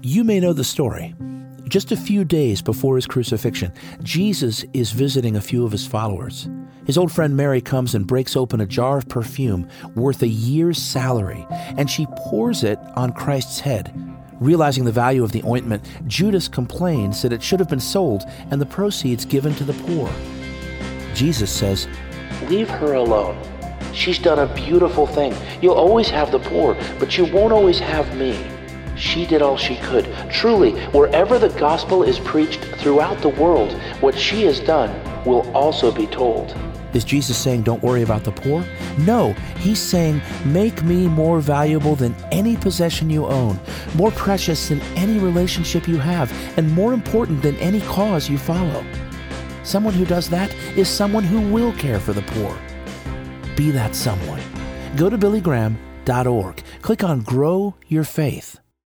You may know the story. Just a few days before his crucifixion, Jesus is visiting a few of his followers. His old friend Mary comes and breaks open a jar of perfume worth a year's salary, and she pours it on Christ's head. Realizing the value of the ointment, Judas complains that it should have been sold and the proceeds given to the poor. Jesus says, "Leave her alone. She's done a beautiful thing. You'll always have the poor, but you won't always have me. She did all she could. Truly, wherever the gospel is preached throughout the world, what she has done will also be told." Is Jesus saying don't worry about the poor? No, he's saying make me more valuable than any possession you own, more precious than any relationship you have, and more important than any cause you follow. Someone who does that is someone who will care for the poor. Be that someone. Go to BillyGraham.org. Click on Grow Your Faith.